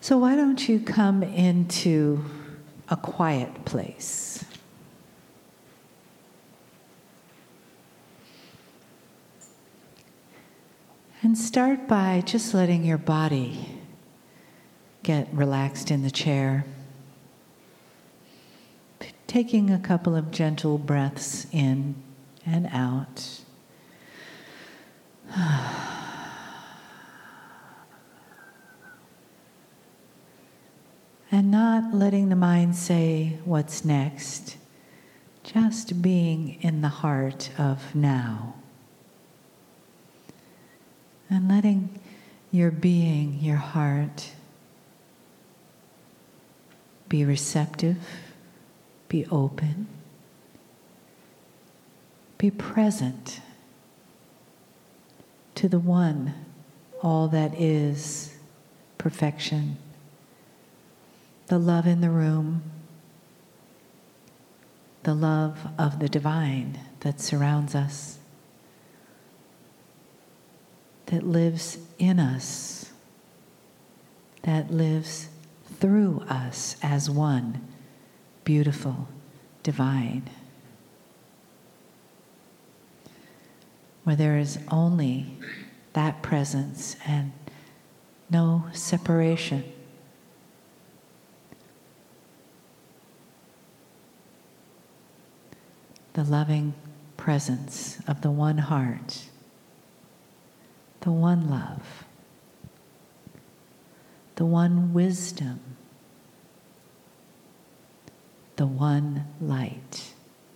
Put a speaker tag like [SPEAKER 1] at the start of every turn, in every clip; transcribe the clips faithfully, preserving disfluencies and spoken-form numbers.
[SPEAKER 1] So why don't you come into a quiet place? And start by just letting your body get relaxed in the chair. Taking a couple of gentle breaths in and out. And not letting the mind say what's next, just being in the heart of now. And letting your being, your heart, be receptive, be open, be present to the one, all that is perfection, the love in the room, the love of the divine that surrounds us, that lives in us, that lives through us as one, beautiful, divine, where there is only that presence and no separation. The loving presence of the one heart, the one love, the one wisdom, the one light.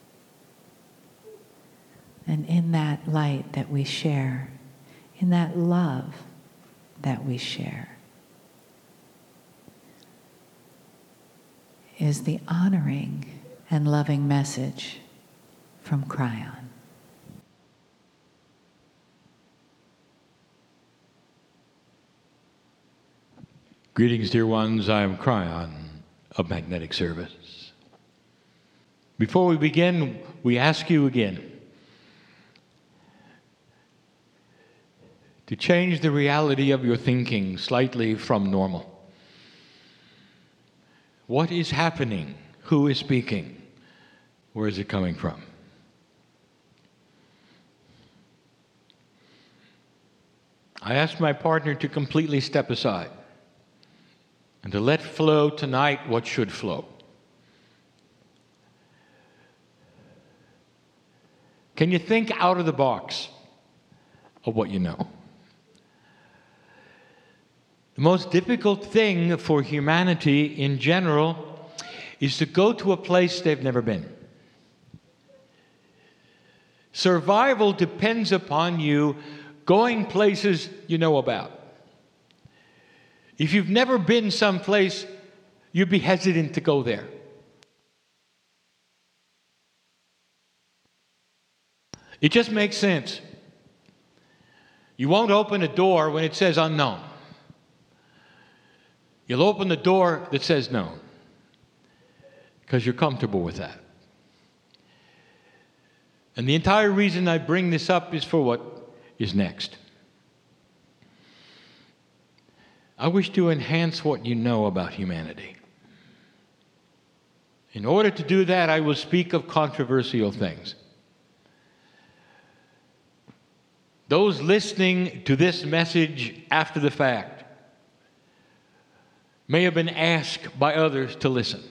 [SPEAKER 1] And in that light that we share, in that love that we share, is the honoring and loving message from Kryon.
[SPEAKER 2] Greetings, dear ones. I am Kryon of Magnetic Service. Before we begin, we ask you again to change the reality of your thinking slightly from normal. What is happening? Who is speaking? Where is it coming from? I asked my partner to completely step aside and to let flow tonight what should flow. Can you think out of the box of what you know? The most difficult thing for humanity in general is to go to a place they've never been. Survival depends upon you going places you know about. If you've never been someplace, you'd be hesitant to go there. It just makes sense. You won't open a door when it says unknown. You'll open the door that says known, because you're comfortable with that. And the entire reason I bring this up is for what is next. I wish to enhance what you know about humanity. In order to do that, I will speak of controversial things. Those listening to this message after the fact may have been asked by others to listen.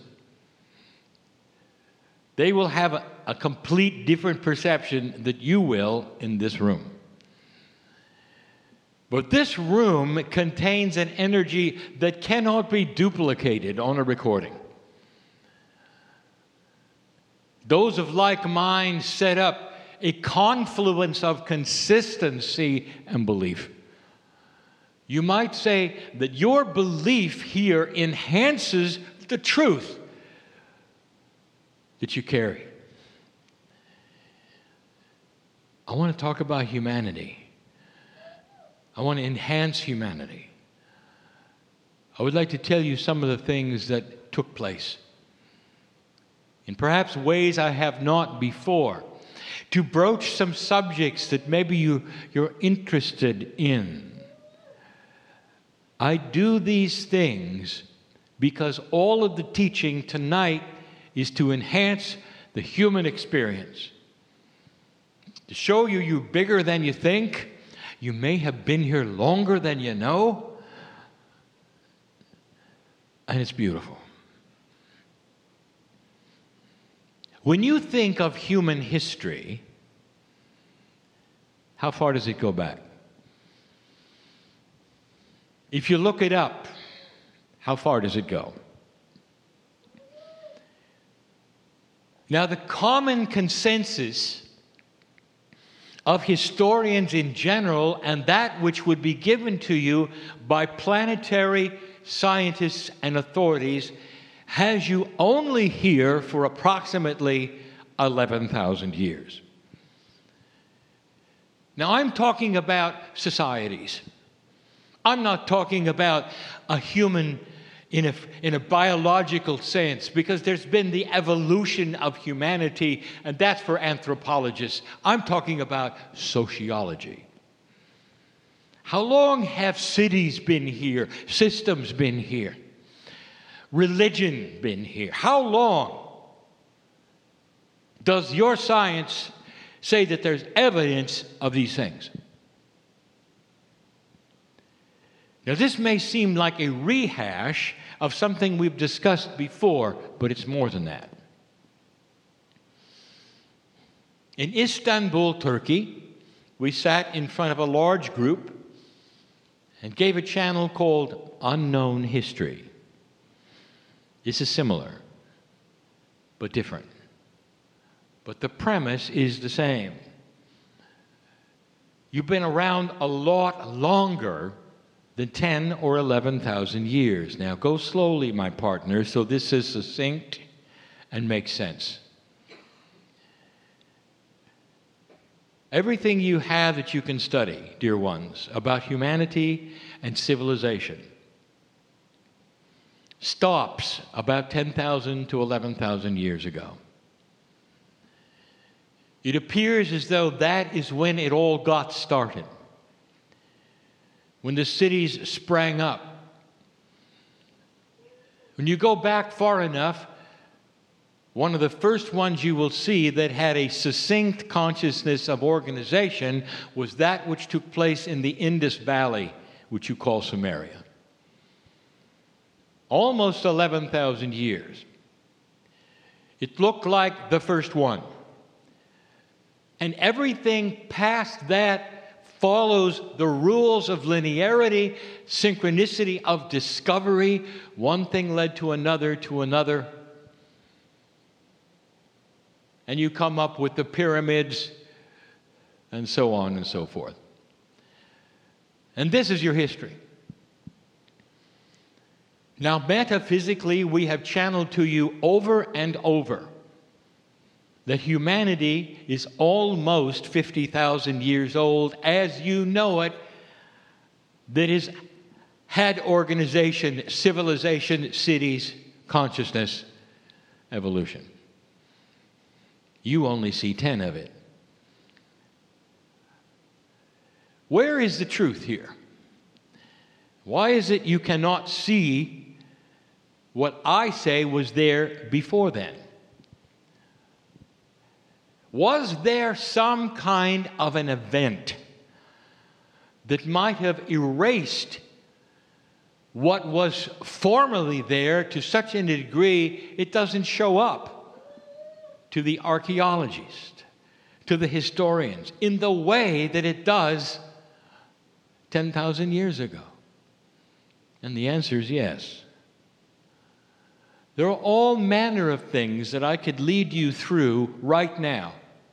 [SPEAKER 2] They will have a, a complete different perception that you will in this room. But this room contains an energy that cannot be duplicated on a recording. Those of like mind set up a confluence of consistency and belief. You might say that your belief here enhances the truth that you carry. I want to talk about humanity. I want to enhance humanity. I would like to tell you some of the things that took place in perhaps ways I have not before, to broach some subjects that maybe you, you're interested in. I do these things because all of the teaching tonight is to enhance the human experience. To show you you're bigger than you think. You may have been here longer than you know. And it's beautiful. When you think of human history, how far does it go back? If you look it up, how far does it go? Now, the common consensus of historians in general, and that which would be given to you by planetary scientists and authorities, has you only here for approximately eleven thousand years. Now, I'm talking about societies. I'm not talking about a human in a, in a biological sense, because there's been the evolution of humanity, and that's for anthropologists. I'm talking about sociology. How long have cities been here, systems been here, religion been here? How long does your science say that there's evidence of these things? Now, this may seem like a rehash of something we've discussed before, but it's more than that. In Istanbul, Turkey, we sat in front of a large group and gave a channel called Unknown History. This is similar, but different. But the premise is the same. You've been around a lot longer than ten or eleven thousand years. Now, go slowly, my partner, so this is succinct and makes sense. Everything you have that you can study, dear ones, about humanity and civilization stops about ten thousand to eleven thousand years ago. It appears as though that is when it all got started. When the cities sprang up. When you go back far enough, one of the first ones you will see that had a succinct consciousness of organization was that which took place in the Indus Valley, which you call Sumeria. Almost eleven thousand years. It looked like the first one. And everything past that follows the rules of linearity, synchronicity of discovery. One thing led to another, to another. And you come up with the pyramids, and so on and so forth. And this is your history. Now, metaphysically, we have channeled to you over and over that humanity is almost fifty thousand years old, as you know it, that has had organization, civilization, cities, consciousness, evolution. You only see ten of it. Where is the truth here? Why is it you cannot see what I say was there before then? Was there some kind of an event that might have erased what was formerly there to such a degree it doesn't show up to the archaeologist, to the historians, in the way that it does ten thousand years ago? And the answer is yes. There are all manner of things that I could lead you through right now.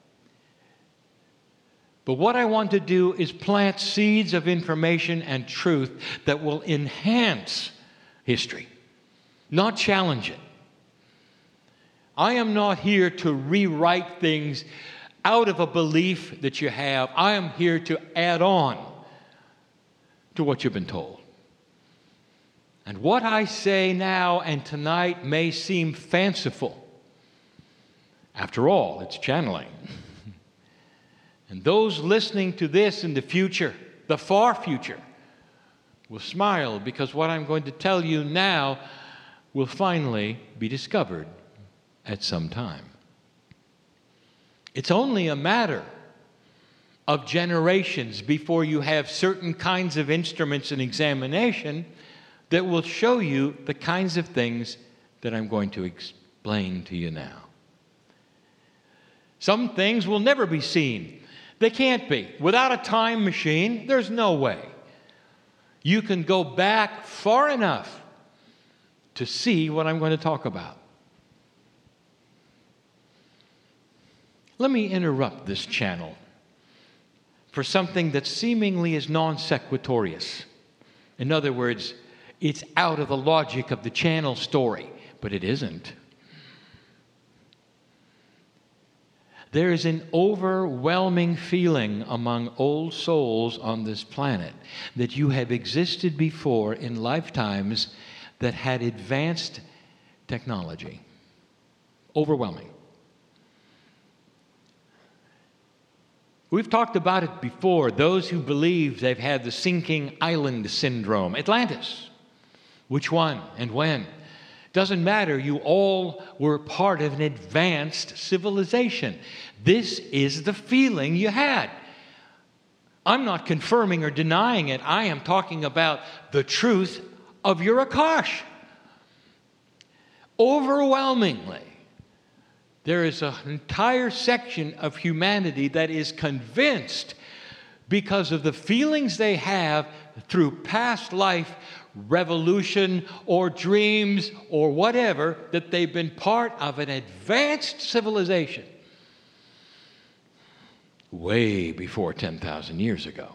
[SPEAKER 2] But what I want to do is plant seeds of information and truth that will enhance history, not challenge it. I am not here to rewrite things out of a belief that you have. I am here to add on to what you've been told. And what I say now and tonight may seem fanciful. After all, it's channeling. And those listening to this in the future, the far future, will smile because what I'm going to tell you now will finally be discovered at some time. It's only a matter of generations before you have certain kinds of instruments and examination that will show you the kinds of things that I'm going to explain to you now. Some things will never be seen. They can't be. Without a time machine, there's no way. You can go back far enough to see what I'm going to talk about. Let me interrupt this channel for something that seemingly is non sequitorious. In other words, it's out of the logic of the channel story, but it isn't. There is an overwhelming feeling among old souls on this planet that you have existed before in lifetimes that had advanced technology. Overwhelming. We've talked about it before. Those who believe they've had the sinking island syndrome. Atlantis. Which one and when? Doesn't matter. You all were part of an advanced civilization. This is the feeling you had. I'm not confirming or denying it. I am talking about the truth of your Akash. Overwhelmingly, there is an entire section of humanity that is convinced, because of the feelings they have through past life, revolution, or dreams, or whatever, that they've been part of an advanced civilization way before ten thousand years ago.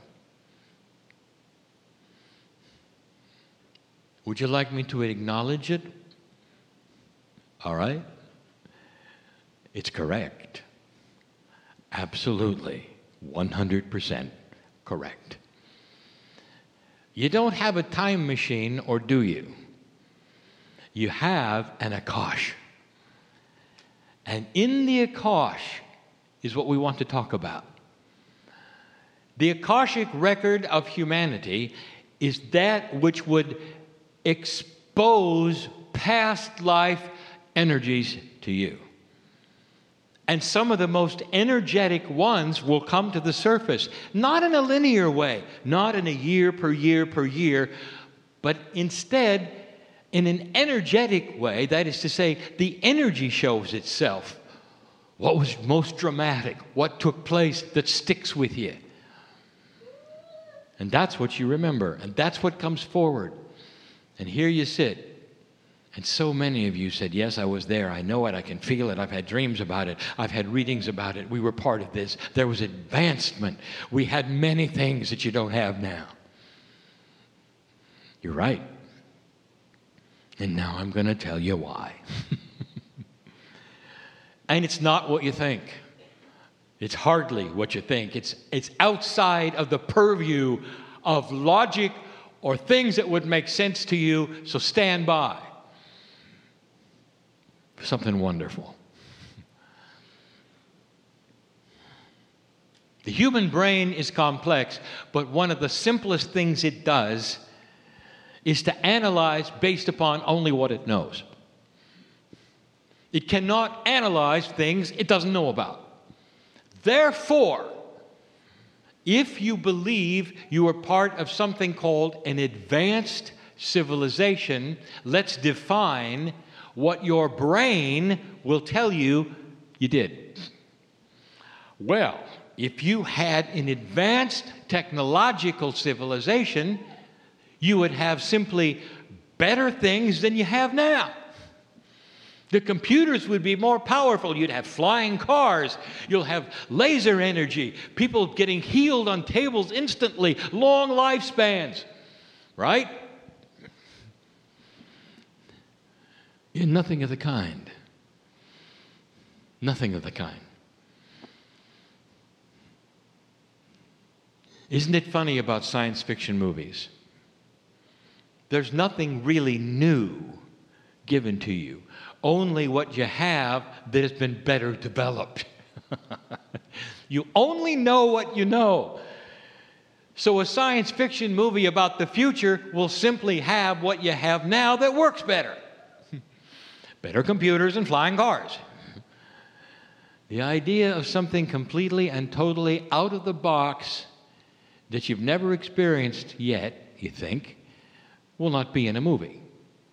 [SPEAKER 2] Would you like me to acknowledge it? All right. It's correct. Absolutely. one hundred percent correct. You don't have a time machine, or do you? You have an Akash. And in the Akash is what we want to talk about. The Akashic record of humanity is that which would expose past life energies to you. And some of the most energetic ones will come to the surface, not in a linear way, not in a year per year per year, but instead in an energetic way. That is to say, the energy shows itself. What was most dramatic? What took place that sticks with you? And that's what you remember, and that's what comes forward. And here you sit. And so many of you said, yes, I was there. I know it. I can feel it. I've had dreams about it. I've had readings about it. We were part of this. There was advancement. We had many things that you don't have now. You're right. And now I'm going to tell you why. And it's not what you think. It's hardly what you think. It's, it's outside of the purview of logic or things that would make sense to you, so stand by. Something wonderful. The human brain is complex, but one of the simplest things it does is to analyze based upon only what it knows. It cannot analyze things it doesn't know about. Therefore, if you believe you are part of something called an advanced civilization, let's define what your brain will tell you you did. Well, if you had an advanced technological civilization, you would have simply better things than you have now. The computers would be more powerful. You'd have flying cars. You'll have laser energy. People getting healed on tables instantly. Long lifespans. Right? You're nothing of the kind. Nothing of the kind. Isn't it funny about science fiction movies? There's nothing really new given to you. Only what you have that has been better developed. You only know what you know. So a science fiction movie about the future will simply have what you have now that works better. Better computers and flying cars. The idea of something completely and totally out of the box that you've never experienced yet, you think, will not be in a movie.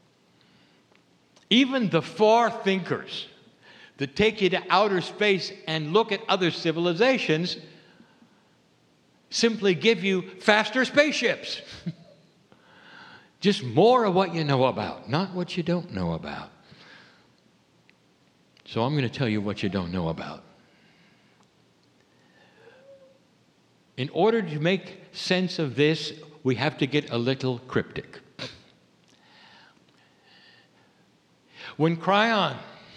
[SPEAKER 2] Even the far thinkers that take you to outer space and look at other civilizations simply give you faster spaceships. Just more of what you know about, not what you don't know about. So I'm going to tell you what you don't know about. In order to make sense of this, we have to get a little cryptic. When Kryon,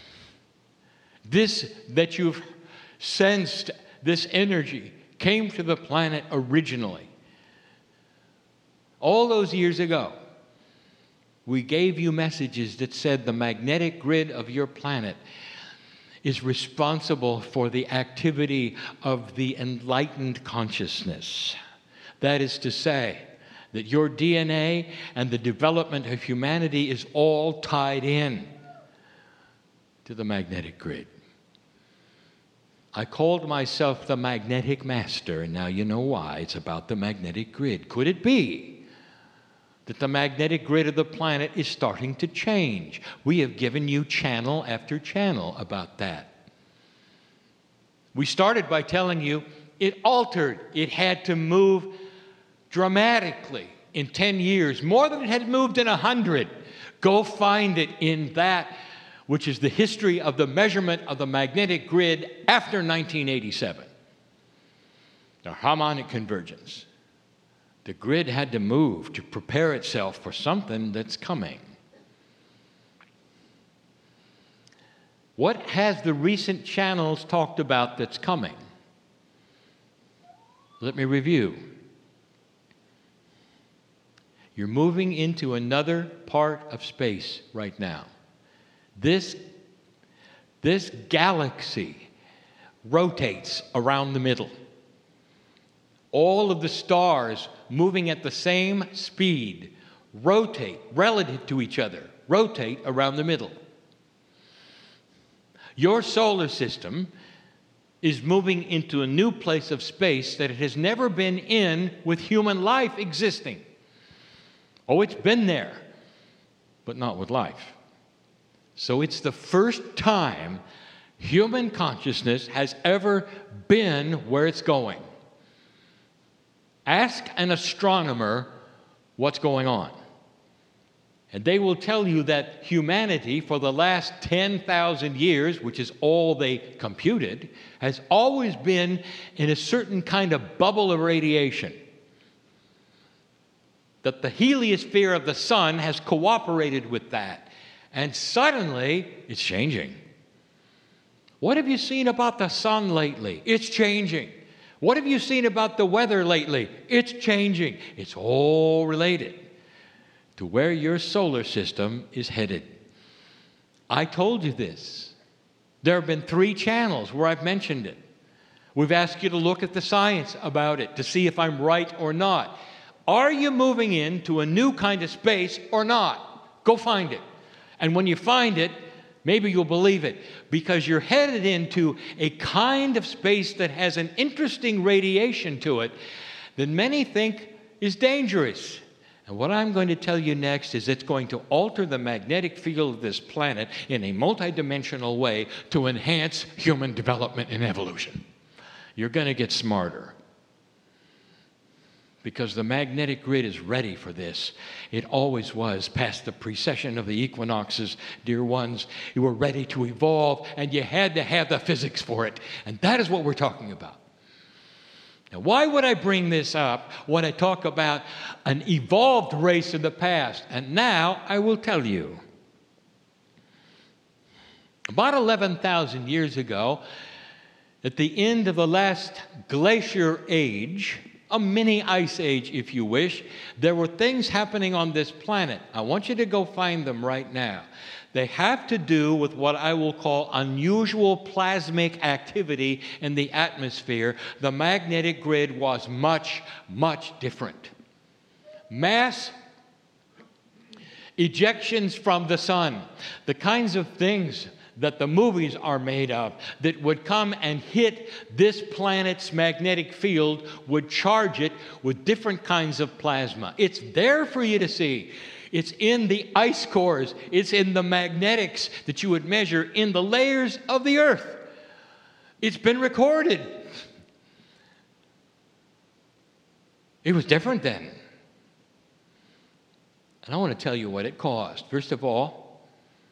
[SPEAKER 2] this that you've sensed, this energy, came to the planet originally, all those years ago, we gave you messages that said the magnetic grid of your planet is responsible for the activity of the enlightened consciousness. That is to say, that your D N A and the development of humanity is all tied in to the magnetic grid. I called myself the magnetic master, and now you know why. It's about the magnetic grid. Could it be that the magnetic grid of the planet is starting to change? We have given you channel after channel about that. We started by telling you it altered. It had to move dramatically in ten years, more than it had moved in one hundred. Go find it in that, which is the history of the measurement of the magnetic grid after nineteen eighty-seven. The harmonic convergence. The grid had to move to prepare itself for something that's coming. What has the recent channels talked about that's coming? Let me review. You're moving into another part of space right now. This, this galaxy rotates around the middle. All of the stars moving at the same speed rotate relative to each other, rotate around the middle. Your solar system is moving into a new place of space that it has never been in with human life existing. Oh, it's been there, but not with life. So it's the first time human consciousness has ever been where it's going. Ask an astronomer what's going on, and they will tell you that humanity for the last ten thousand years, which is all they computed, has always been in a certain kind of bubble of radiation. That the heliosphere of the sun has cooperated with that, and suddenly it's changing. What have you seen about the sun lately? It's changing. What have you seen about the weather lately? It's changing. It's all related to where your solar system is headed. I told you this. There have been three channels where I've mentioned it. We've asked you to look at the science about it to see if I'm right or not. Are you moving into a new kind of space or not? Go find it. And when you find it, maybe you'll believe it, because you're headed into a kind of space that has an interesting radiation to it that many think is dangerous. And what I'm going to tell you next is it's going to alter the magnetic field of this planet in a multidimensional way to enhance human development and evolution. You're going to get smarter, because the magnetic grid is ready for this. It always was. Past the precession of the equinoxes, dear ones, you were ready to evolve, and you had to have the physics for it. And that is what we're talking about. Now, why would I bring this up when I talk about an evolved race in the past? And now I will tell you. About eleven thousand years ago, at the end of the last glacier age a mini ice age, if you wish. There were things happening on this planet. I want you to go find them right now. They have to do with what I will call unusual plasmic activity in the atmosphere. The magnetic grid was much, much different. Mass ejections from the sun, the kinds of things that the movies are made of that would come and hit this planet's magnetic field, would charge it with different kinds of plasma. It's there for you to see. It's in the ice cores. It's in the magnetics that you would measure in the layers of the earth. It's been recorded. It was different then. And I want to tell you what it caused. First of all,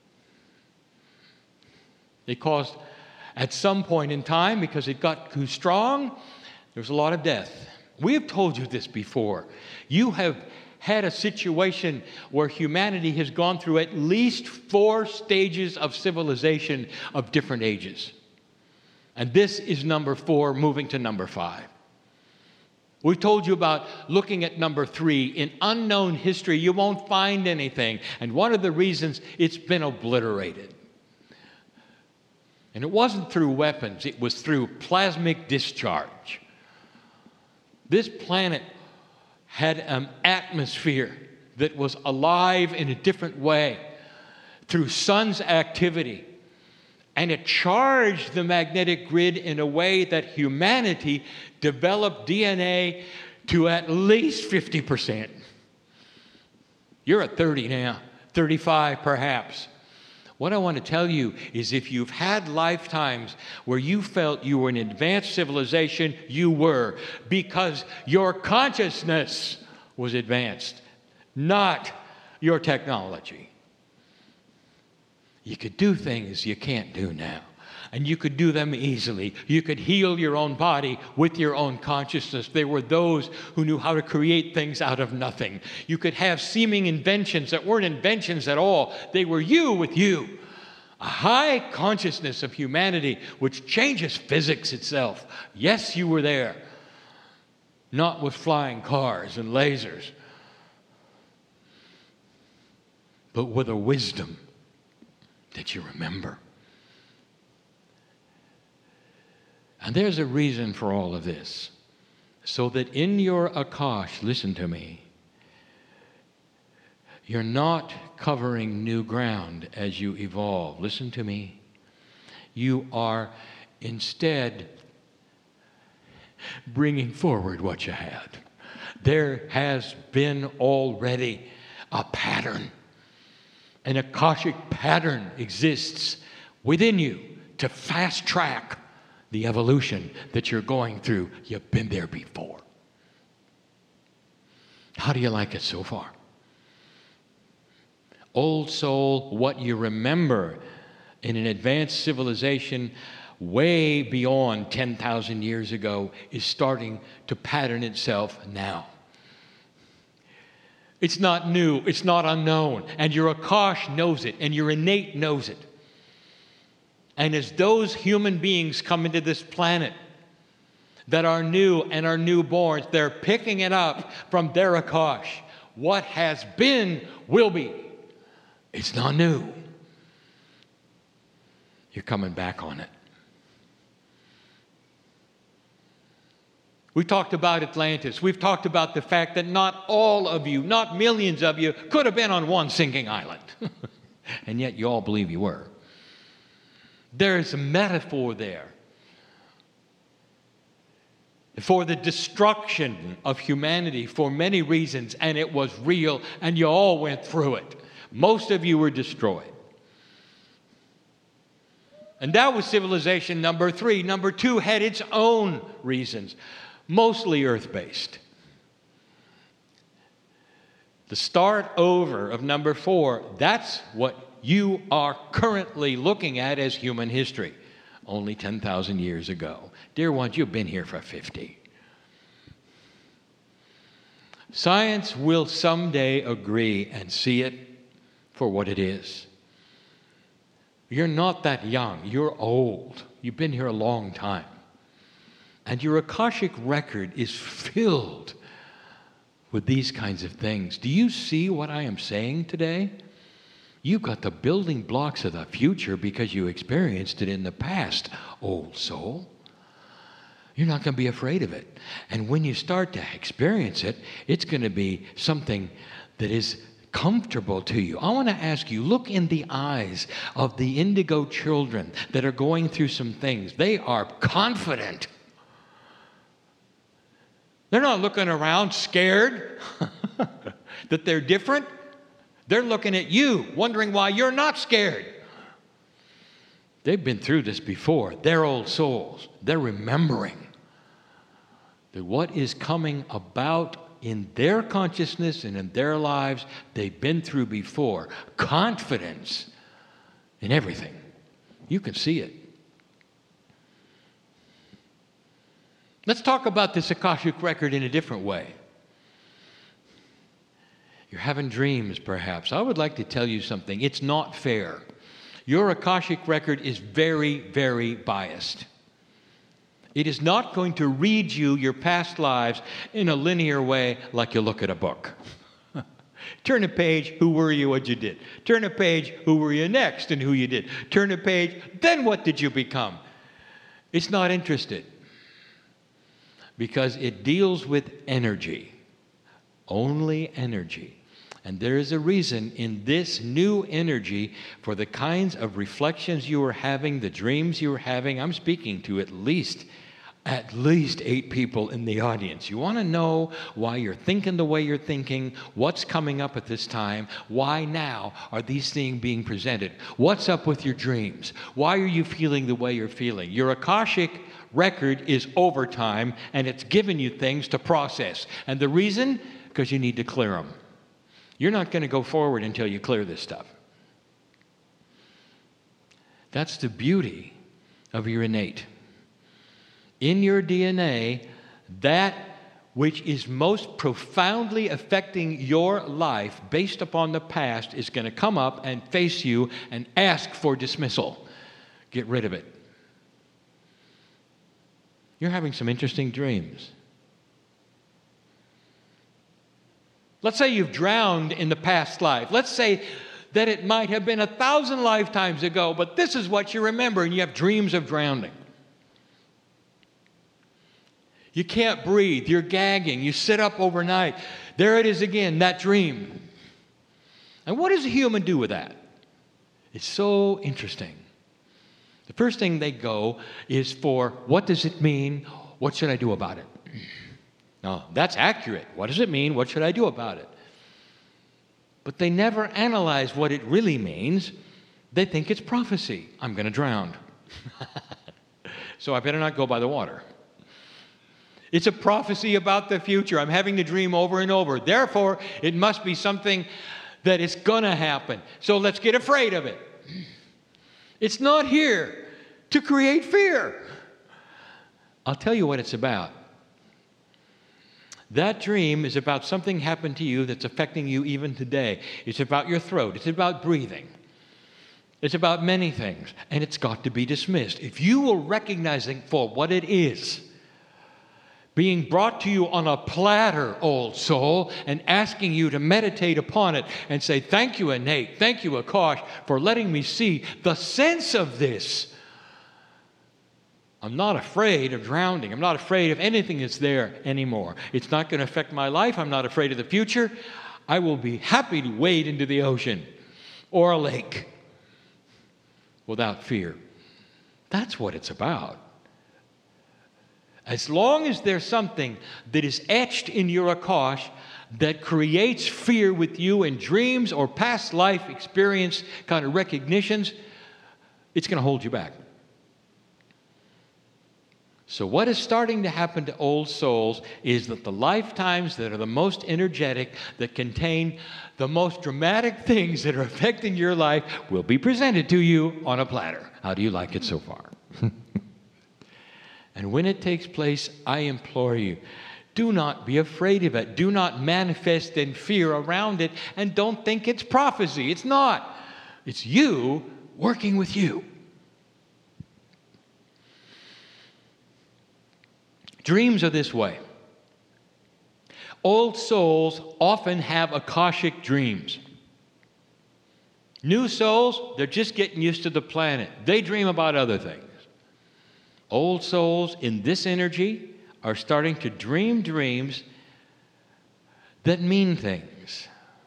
[SPEAKER 2] it caused, at some point in time, because it got too strong, there was a lot of death. We have told you this before. You have had a situation where humanity has gone through at least four stages of civilization of different ages. And this is number four, moving to number five. We've told you about looking at number three. In unknown history, you won't find anything. And one of the reasons, it's been obliterated. And it wasn't through weapons, it was through plasmic discharge. This planet had an atmosphere that was alive in a different way through sun's activity. And it charged the magnetic grid in a way that humanity developed D N A to at least fifty percent. You're at thirty now, thirty-five perhaps. What I want to tell you is if you've had lifetimes where you felt you were an advanced civilization, you were, because your consciousness was advanced, not your technology. You could do things you can't do now, and you could do them easily. You could heal your own body with your own consciousness. There were those who knew how to create things out of nothing. You could have seeming inventions that weren't inventions at all. They were you with you. A high consciousness of humanity which changes physics itself. Yes, you were there. Not with flying cars and lasers, but with a wisdom that you remember. And there's a reason for all of this. So that in your Akash, listen to me, you're not covering new ground as you evolve. Listen to me. You are instead bringing forward what you had. There has been already a pattern. An Akashic pattern exists within you to fast track the evolution that you're going through. You've been there before. How do you like it so far? Old soul, what you remember in an advanced civilization way beyond ten thousand years ago is starting to pattern itself now. It's not new, it's not unknown, and your Akash knows it, and your innate knows it. And as those human beings come into this planet that are new and are newborns, they're picking it up from their Akash. What has been will be. It's not new. You're coming back on it. We talked about Atlantis. We've talked about the fact that not all of you, not millions of you, could have been on one sinking island. And yet you all believe you were. There's a metaphor there for the destruction of humanity for many reasons, and it was real, and you all went through it. Most of you were destroyed. And that was civilization number three. Number two had its own reasons, mostly earth-based. The start over of number four, that's what you are currently looking at as human history, only ten thousand years ago. Dear ones, you've been here for fifty. Science will someday agree and see it for what it is. You're not that young. You're old. You've been here a long time. And your Akashic record is filled with these kinds of things. Do you see what I am saying today? You've got the building blocks of the future because you experienced it in the past, old soul. You're not going to be afraid of it. And when you start to experience it, it's going to be something that is comfortable to you. I want to ask you, look in the eyes of the indigo children that are going through some things. They are confident. They're not looking around scared that they're different. They're looking at you, wondering why you're not scared. They've been through this before. They're old souls. They're remembering that what is coming about in their consciousness and in their lives, they've been through before. Confidence in everything. You can see it. Let's talk about this Akashic record in a different way. You're having dreams, perhaps. I would like to tell you something. It's not fair. Your Akashic record is very, very biased. It is not going to read you your past lives in a linear way like you look at a book. Turn a page, who were you, what you did. Turn a page, who were you next and who you did. Turn a page, then what did you become? It's not interested because it deals with energy, only energy. And there is a reason in this new energy for the kinds of reflections you are having, the dreams you are having. I'm speaking to at least, at least eight people in the audience. You want to know why you're thinking the way you're thinking, what's coming up at this time, why now are these things being presented, what's up with your dreams, why are you feeling the way you're feeling. Your Akashic record is overtime, and it's giving you things to process. And the reason? Because you need to clear them. You're not going to go forward until you clear this stuff. That's the beauty of your innate. In your D N A, that which is most profoundly affecting your life based upon the past is going to come up and face you and ask for dismissal. Get rid of it. You're having some interesting dreams. Let's say you've drowned in the past life. Let's say that it might have been a thousand lifetimes ago, but this is what you remember, and you have dreams of drowning. You can't breathe. You're gagging. You sit up overnight. There it is again, that dream. And what does a human do with that? It's so interesting. The first thing they go is for, what does it mean? What should I do about it? No, that's accurate. What does it mean? What should I do about it? But they never analyze what it really means. They think it's prophecy. I'm going to drown. So I better not go by the water. It's a prophecy about the future. I'm having the dream over and over. Therefore, it must be something that is going to happen. So let's get afraid of it. It's not here to create fear. I'll tell you what it's about. That dream is about something happened to you that's affecting you even today. It's about your throat. It's about breathing. It's about many things. And it's got to be dismissed. If you will recognize it for what it is, being brought to you on a platter, old soul, and asking you to meditate upon it and say, thank you, Innate, thank you, Akash, for letting me see the sense of this. I'm not afraid of drowning. I'm not afraid of anything that's there anymore. It's not going to affect my life. I'm not afraid of the future. I will be happy to wade into the ocean or a lake without fear. That's what it's about. As long as there's something that is etched in your Akash that creates fear with you in dreams or past life experience kind of recognitions, it's going to hold you back. So what is starting to happen to old souls is that the lifetimes that are the most energetic, that contain the most dramatic things that are affecting your life, will be presented to you on a platter. How do you like it so far? And when it takes place, I implore you, do not be afraid of it. Do not manifest in fear around it, and don't think it's prophecy. It's not. It's you working with you. Dreams are this way. Old souls often have Akashic dreams. New souls, they're just getting used to the planet. They dream about other things. Old souls in this energy are starting to dream dreams that mean things.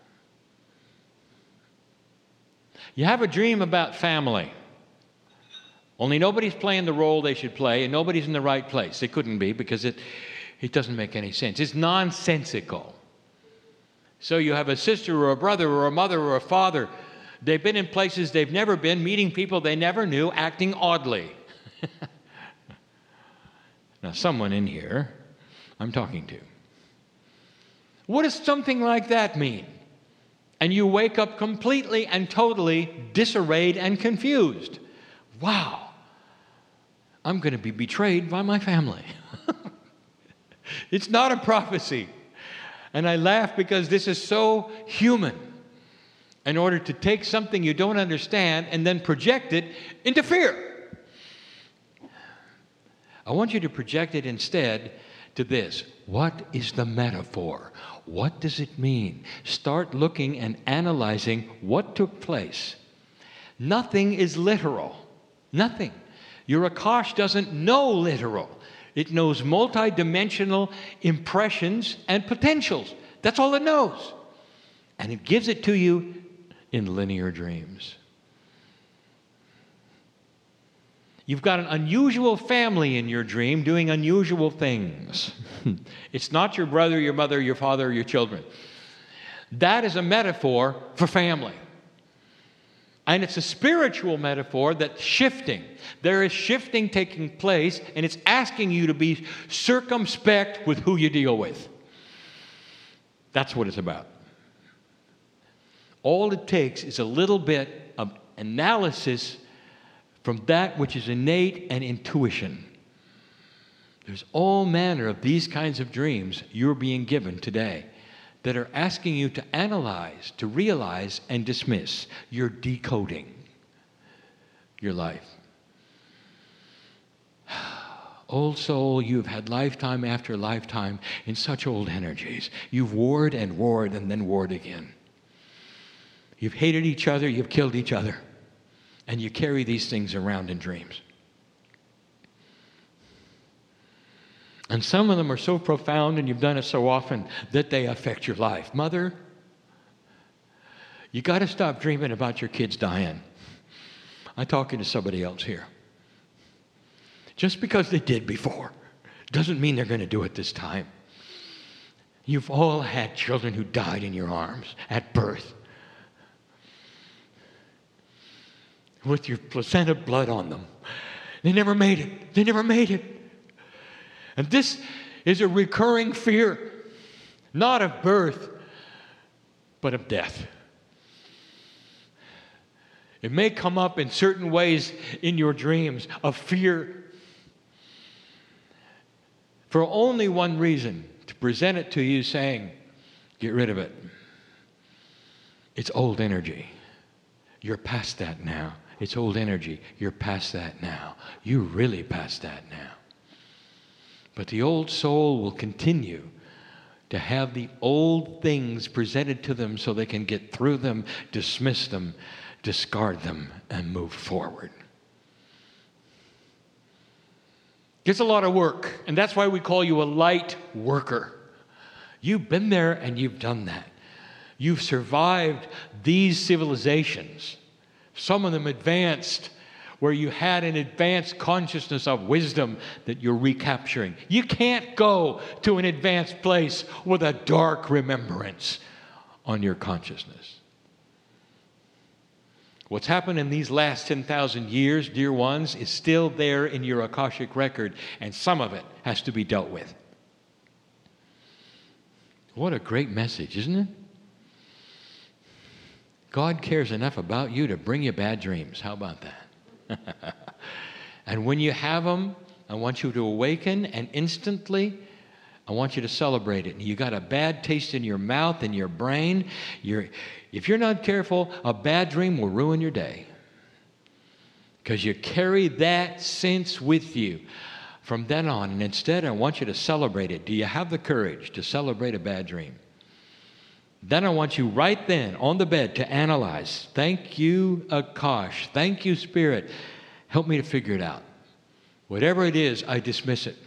[SPEAKER 2] You have a dream about family. Only nobody's playing the role they should play, and nobody's in the right place. They couldn't be, because it, it doesn't make any sense. It's nonsensical. So you have a sister or a brother or a mother or a father. They've been in places they've never been, meeting people they never knew, acting oddly. Now, someone in here I'm talking to. What does something like that mean? And you wake up completely and totally disarrayed and confused. Wow, I'm going to be betrayed by my family. It's not a prophecy. And I laugh because this is so human. In order to take something you don't understand and then project it into fear. I want you to project it instead to this. What is the metaphor? What does it mean? Start looking and analyzing what took place. Nothing is literal. Nothing. Your Akash doesn't know literal. It knows multidimensional impressions and potentials. That's all it knows. And it gives it to you in linear dreams. You've got an unusual family in your dream doing unusual things. It's not your brother, your mother, your father, or your children. That is a metaphor for family. And it's a spiritual metaphor that's shifting. There is shifting taking place, and it's asking you to be circumspect with who you deal with. That's what it's about. All it takes is a little bit of analysis from that which is innate and intuition. There's all manner of these kinds of dreams you're being given today that are asking you to analyze, to realize, and dismiss. You're decoding your life. Old soul, you've had lifetime after lifetime in such old energies. You've warred and warred and then warred again. You've hated each other, you've killed each other. And you carry these things around in dreams. And some of them are so profound, and you've done it so often, that they affect your life. Mother, you got to stop dreaming about your kids dying. I'm talking to somebody else here. Just because they did before doesn't mean they're going to do it this time. You've all had children who died in your arms at birth, with your placenta blood on them. They never made it. They never made it. And this is a recurring fear, not of birth, but of death. It may come up in certain ways in your dreams of fear for only one reason, to present it to you saying, get rid of it. It's old energy. You're past that now. It's old energy. You're past that now. You're really past that now. But the old soul will continue to have the old things presented to them so they can get through them, dismiss them, discard them, and move forward. It's a lot of work, and that's why we call you a light worker. You've been there and you've done that. You've survived these civilizations. Some of them advanced, where you had an advanced consciousness of wisdom that you're recapturing. You can't go to an advanced place with a dark remembrance on your consciousness. What's happened in these last ten thousand years, dear ones, is still there in your Akashic record, and some of it has to be dealt with. What a great message, isn't it? God cares enough about you to bring you bad dreams. How about that? And when you have them, I want you to awaken, and instantly, I want you to celebrate it. You got a bad taste in your mouth and your brain. You're, if you're not careful, a bad dream will ruin your day. Because you carry that sense with you from then on. And instead, I want you to celebrate it. Do you have the courage to celebrate a bad dream? Then I want you right then on the bed to analyze. Thank you, Akash. Thank you, Spirit. Help me to figure it out. Whatever it is, I dismiss it.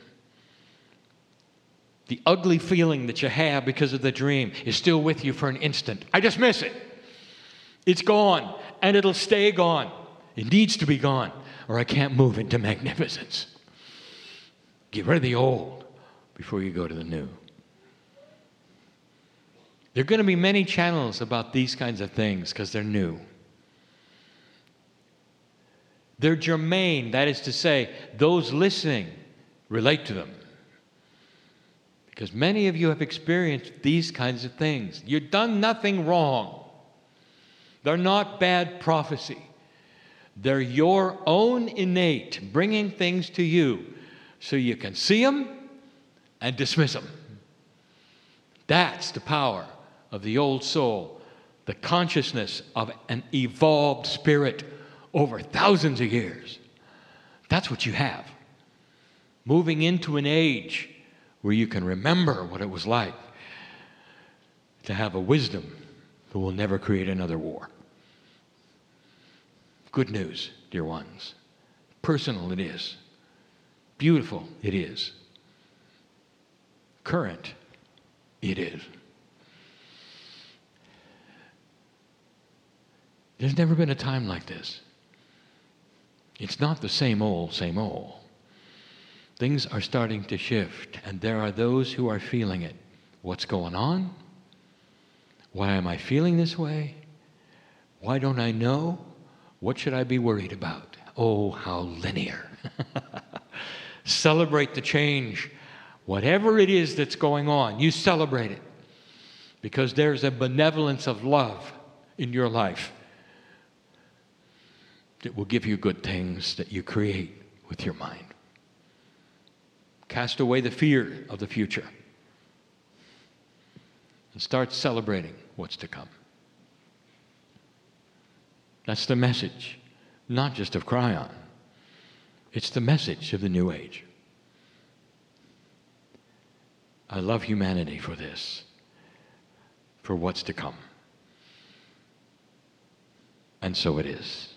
[SPEAKER 2] The ugly feeling that you have because of the dream is still with you for an instant. I dismiss it. It's gone, and it'll stay gone. It needs to be gone, or I can't move into magnificence. Get rid of the old before you go to the new. There are going to be many channels about these kinds of things because they're new. They're germane, that is to say, those listening relate to them. Because many of you have experienced these kinds of things. You've done nothing wrong. They're not bad prophecy. They're your own innate, bringing things to you so you can see them and dismiss them. That's the power of the old soul, the consciousness of an evolved spirit over thousands of years. That's what you have. Moving into an age where you can remember what it was like to have a wisdom that will never create another war. Good news, dear ones. Personal it is. Beautiful it is. Current it is. There's never been a time like this. It's not the same old, same old. Things are starting to shift, and there are those who are feeling it. What's going on? Why am I feeling this way? Why don't I know? What should I be worried about? Oh, how linear. Celebrate the change. Whatever it is that's going on, you celebrate it. Because there's a benevolence of love in your life that will give you good things that you create with your mind. Cast away the fear of the future and start celebrating what's to come. That's the message, not just of Kryon. It's the message of the New Age. I love humanity for this, for what's to come. And so it is.